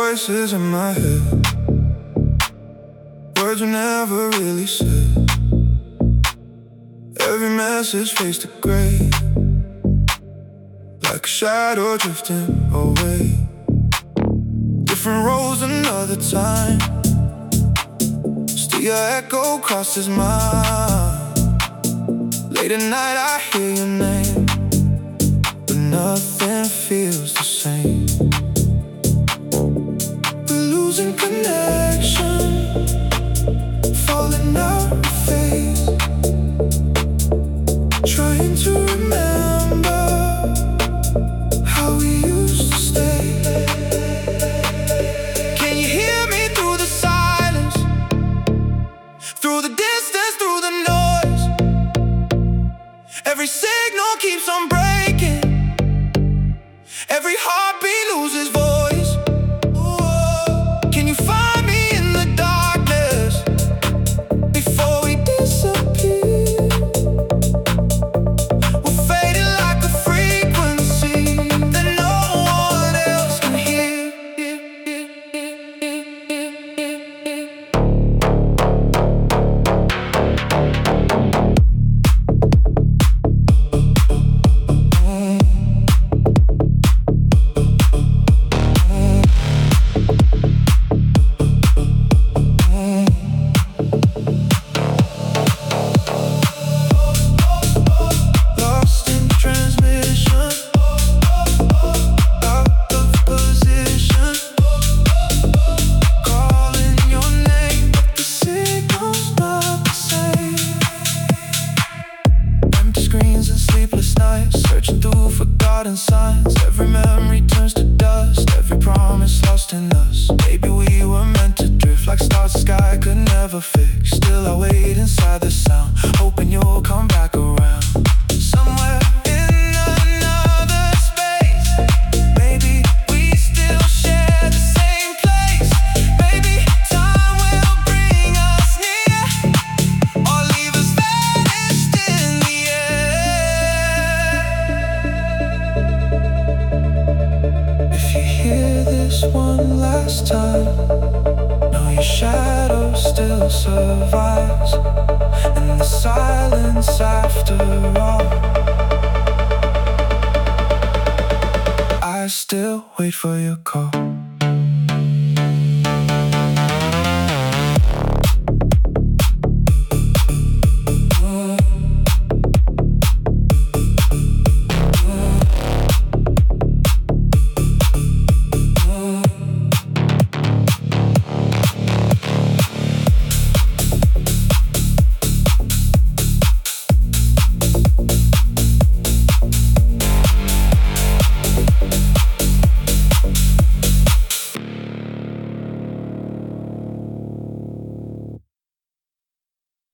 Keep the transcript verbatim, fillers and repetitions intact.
voices in my head, words were never really said. Every message fades to gray, like a shadow drifting away. Different roads another time, still your echo crosses mine. Late at night I hear your name, but nothing feels the same. We're losing connection, falling out of phase, trying to remember how we used to stay. Can you hear me through the silence, through the distance, through the noise? Every signal keeps on breaking, every heartbeat loses voice. Ooh, can you find me in the darkness before we disappear? We're fading like a frequency that no one else can hear. Searching through forgotten signs, every memory turns to dust, every promise lost in us. Maybe we were meant to drift like stars the sky could never fix. Still I wait inside the sound, hoping you'll come back around. Somewhere in another space, maybe we still share the same place. Maybe time will bring us near, or leave us vanished in the air. If you hear this one last time, know your shadow still survives in the silence after all. I still wait for your call.